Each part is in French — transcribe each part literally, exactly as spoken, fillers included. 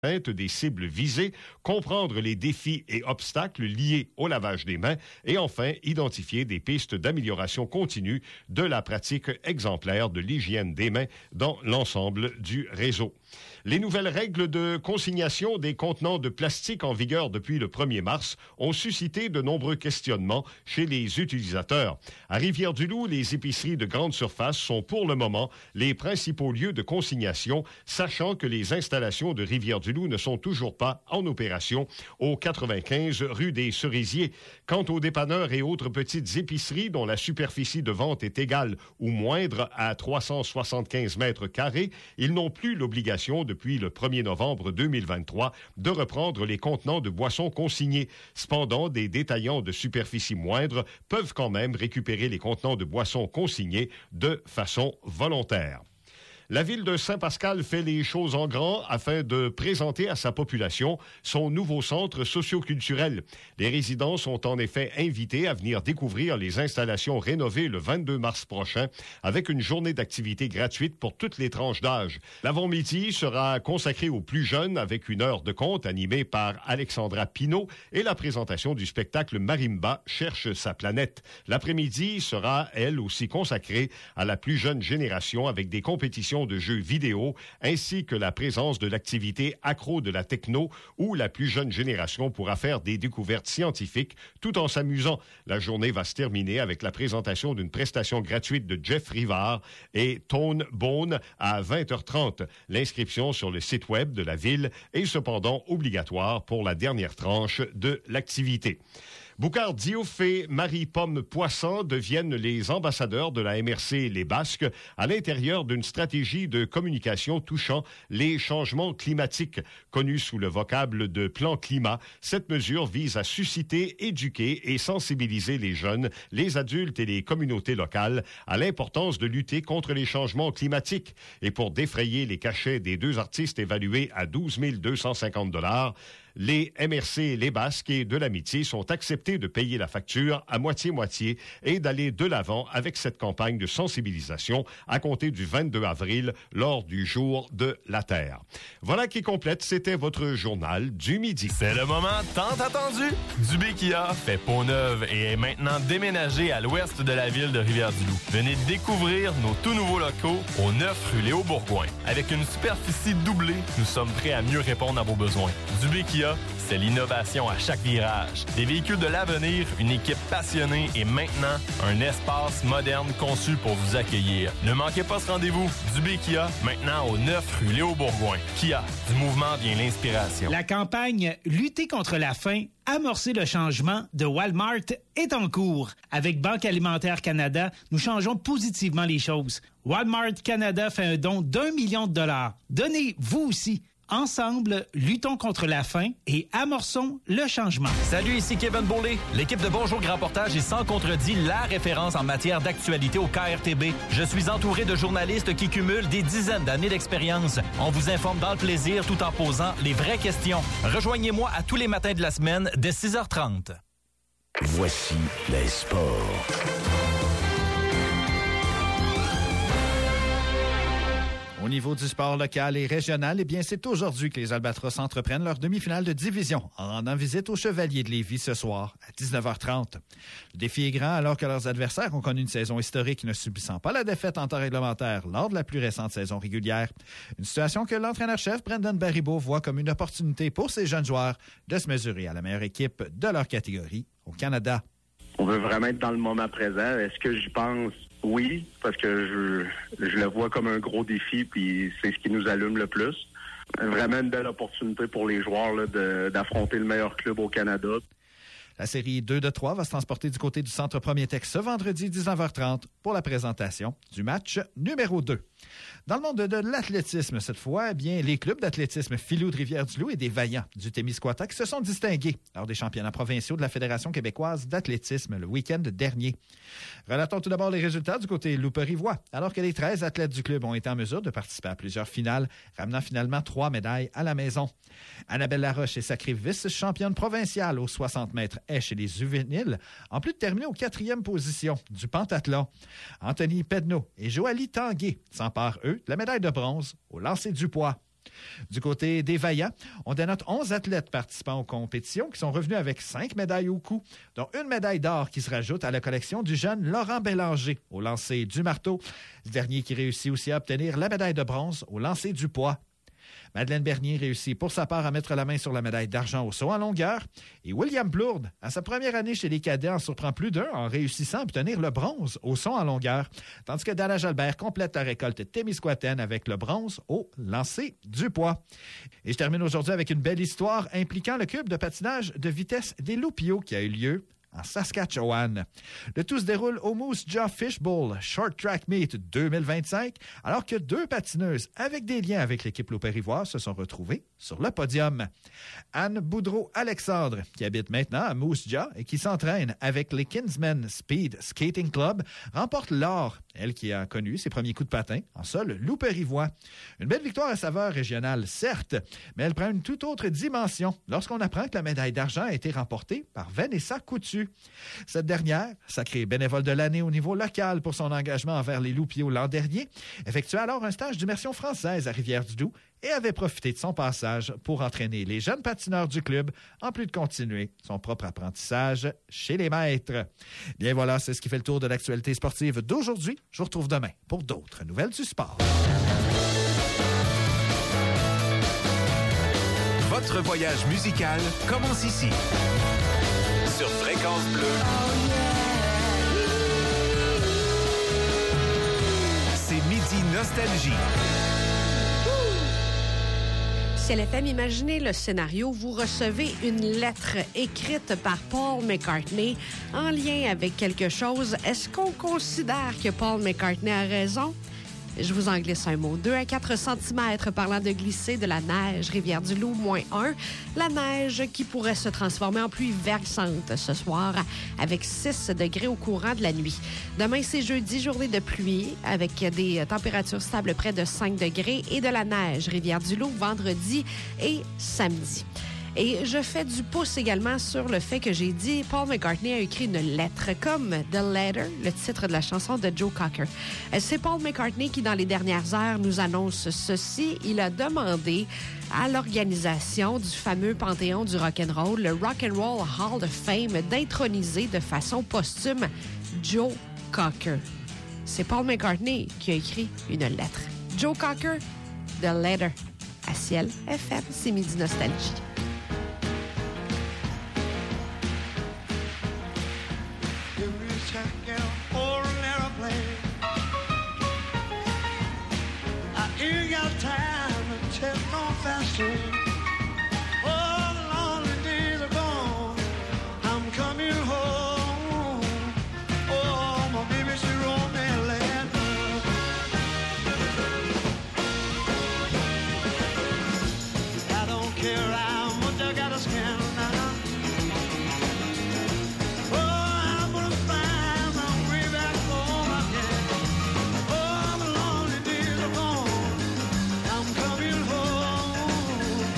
des cibles visées, comprendre les défis et obstacles liés au lavage des mains et enfin identifier des pistes d'amélioration continue de la pratique exemplaire de l'hygiène des mains dans l'ensemble du réseau. Les nouvelles règles de consignation des contenants de plastique en vigueur depuis le premier mars ont suscité de nombreux questionnements chez les utilisateurs. À Rivière-du-Loup, les épiceries de grande surface sont pour le moment les principaux lieux de consignation, sachant que les installations de Rivière-du-Loup ne sont toujours pas en opération au quatre-vingt-quinze rue des Cerisiers. Quant aux dépanneurs et autres petites épiceries dont la superficie de vente est égale ou moindre à trois cent soixante-quinze mètres carrés, ils n'ont plus l'obligation depuis le premier novembre deux mille vingt-trois de reprendre les contenants de boissons consignés. Cependant, des détaillants de superficie moindre peuvent quand même récupérer les contenants de boissons consignés de façon volontaire. La ville de Saint-Pascal fait les choses en grand afin de présenter à sa population son nouveau centre socio-culturel. Les résidents sont en effet invités à venir découvrir les installations rénovées le vingt-deux mars prochain avec une journée d'activité gratuite pour toutes les tranches d'âge. L'avant-midi sera consacré aux plus jeunes avec une heure de conte animée par Alexandra Pinault et la présentation du spectacle Marimba cherche sa planète. L'après-midi sera, elle aussi, consacrée à la plus jeune génération avec des compétitions de jeux vidéo, ainsi que la présence de l'activité accro de la techno, où la plus jeune génération pourra faire des découvertes scientifiques tout en s'amusant. La journée va se terminer avec la présentation d'une prestation gratuite de Jeff Rivard et Tone Bone à vingt heures trente. L'inscription sur le site web de la ville est cependant obligatoire pour la dernière tranche de l'activité. Boucard Diouf et Marie-Pomme Poisson deviennent les ambassadeurs de la M R C Les Basques à l'intérieur d'une stratégie de communication touchant les changements climatiques. Connue sous le vocable de plan climat, cette mesure vise à susciter, éduquer et sensibiliser les jeunes, les adultes et les communautés locales à l'importance de lutter contre les changements climatiques. Et pour défrayer les cachets des deux artistes évalués à douze mille deux cent cinquante dollars, les M R C Les Basques et de l'Amitié sont acceptés de payer la facture à moitié-moitié et d'aller de l'avant avec cette campagne de sensibilisation à compter du vingt-deux avril lors du Jour de la Terre. Voilà qui complète, c'était votre journal du midi. C'est le moment tant attendu. Dubé Kia fait peau neuve et est maintenant déménagé à l'ouest de la ville de Rivière-du-Loup. Venez découvrir nos tout nouveaux locaux au neuf rue Léo-Bourgoin. Avec une superficie doublée, nous sommes prêts à mieux répondre à vos besoins. Dubé Kia, c'est l'innovation à chaque virage. Des véhicules de l'avenir, une équipe passionnée et maintenant un espace moderne conçu pour vous accueillir. Ne manquez pas ce rendez-vous. Dubé Kia, maintenant au neuf rue Léo-Bourgoin. Kia, du mouvement vient l'inspiration. La campagne Lutter contre la faim, amorcer le changement de Walmart est en cours. Avec Banque alimentaire Canada, nous changeons positivement les choses. Walmart Canada fait un don d'un million de dollars. Donnez vous aussi. Ensemble, luttons contre la faim et amorçons le changement. Salut, ici Kevin Bourlet. L'équipe de Bonjour Grand Portage est sans contredit la référence en matière d'actualité au K R T B. Je suis entouré de journalistes qui cumulent des dizaines d'années d'expérience. On vous informe dans le plaisir tout en posant les vraies questions. Rejoignez-moi à tous les matins de la semaine dès six heures trente. Voici les sports. Au niveau du sport local et régional, eh bien, c'est aujourd'hui que les Albatros entreprennent leur demi-finale de division en rendant visite aux Chevaliers de Lévis ce soir à dix-neuf heures trente. Le défi est grand alors que leurs adversaires ont connu une saison historique ne subissant pas la défaite en temps réglementaire lors de la plus récente saison régulière. Une situation que l'entraîneur-chef Brendan Baribeau voit comme une opportunité pour ses jeunes joueurs de se mesurer à la meilleure équipe de leur catégorie au Canada. On veut vraiment être dans le moment présent. Est-ce que j'y pense? Oui, parce que je, je le vois comme un gros défi, puis c'est ce qui nous allume le plus. Vraiment une belle opportunité pour les joueurs là, de, d'affronter le meilleur club au Canada. La série deux de trois va se transporter du côté du Centre Premier Tech ce vendredi dix-neuf heures trente pour la présentation du match numéro deux. Dans le monde de, de l'athlétisme, cette fois, eh bien, les clubs d'athlétisme Filou de Rivière-du-Loup et des Vaillants du Témiscouata se sont distingués lors des championnats provinciaux de la Fédération québécoise d'athlétisme le week-end dernier. Relatons tout d'abord les résultats du côté loup-rivois, alors que les treize athlètes du club ont été en mesure de participer à plusieurs finales, ramenant finalement trois médailles à la maison. Annabelle Laroche est sacrée vice-championne provinciale aux soixante mètres haies chez les juvéniles, en plus de terminer aux quatrième position du pentathlon. Anthony Pedneau et Joalie Tanguay s'emparent, eux, de la médaille de bronze au lancer du poids. Du côté des Vaillants, on dénote onze athlètes participant aux compétitions qui sont revenus avec cinq médailles au cou, dont une médaille d'or qui se rajoute à la collection du jeune Laurent Bélanger au lancer du marteau, ce dernier qui réussit aussi à obtenir la médaille de bronze au lancer du poids. Madeleine Bernier réussit pour sa part à mettre la main sur la médaille d'argent au saut en longueur. Et William Plourde, à sa première année chez les cadets, en surprend plus d'un en réussissant à obtenir le bronze au saut en longueur. Tandis que Dana Jalbert complète la récolte témiscouataine avec le bronze au lancer du poids. Et je termine aujourd'hui avec une belle histoire impliquant le club de patinage de vitesse des Loupio qui a eu lieu en Saskatchewan. Le tout se déroule au Moose Jaw Fishbowl Short Track Meet deux mille vingt-cinq, alors que deux patineuses avec des liens avec l'équipe Loup-Périvoise se sont retrouvées sur le podium. Anne Boudreau-Alexandre, qui habite maintenant à Moose Jaw et qui s'entraîne avec les Kinsmen Speed Skating Club, remporte l'or, elle qui a connu ses premiers coups de patin en sol Loup-Périvois. Une belle victoire à saveur régionale, certes, mais elle prend une toute autre dimension lorsqu'on apprend que la médaille d'argent a été remportée par Vanessa Coutu. Cette dernière, sacrée bénévole de l'année au niveau local pour son engagement envers les Loupio l'an dernier, effectuait alors un stage d'immersion française à Rivière-du-Loup et avait profité de son passage pour entraîner les jeunes patineurs du club, en plus de continuer son propre apprentissage chez les maîtres. Bien voilà, c'est ce qui fait le tour de l'actualité sportive d'aujourd'hui. Je vous retrouve demain pour d'autres nouvelles du sport. Votre voyage musical commence ici. Sur Fréquence Bleue. C'est Midi Nostalgie. C L F M, imaginez le scénario. Vous recevez une lettre écrite par Paul McCartney en lien avec quelque chose. Est-ce qu'on considère que Paul McCartney a raison? Je vous en glisse un mot. deux à quatre centimètres parlant de glisser de la neige. Rivière-du-Loup, moins un. La neige qui pourrait se transformer en pluie verglaçante ce soir avec six degrés au courant de la nuit. Demain, c'est jeudi, journée de pluie avec des températures stables près de cinq degrés et de la neige. Rivière-du-Loup, vendredi et samedi. Et je fais du pouce également sur le fait que j'ai dit Paul McCartney a écrit une lettre, comme The Letter, le titre de la chanson de Joe Cocker. C'est Paul McCartney qui, dans les dernières heures, nous annonce ceci. Il a demandé à l'organisation du fameux Panthéon du rock'n'roll, le Rock'n'Roll Hall of Fame, d'introniser de façon posthume Joe Cocker. C'est Paul McCartney qui a écrit une lettre. Joe Cocker, The Letter. À Ciel F M, c'est Midi Nostalgie. Oh, the lonely days are gone. I'm coming home. Oh, my baby, she wrote me a letter. I don't care how much I gotta spend now. Oh, I'm gonna find my way back home again. Oh, the lonely days are gone. I'm coming home.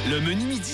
Le menu midi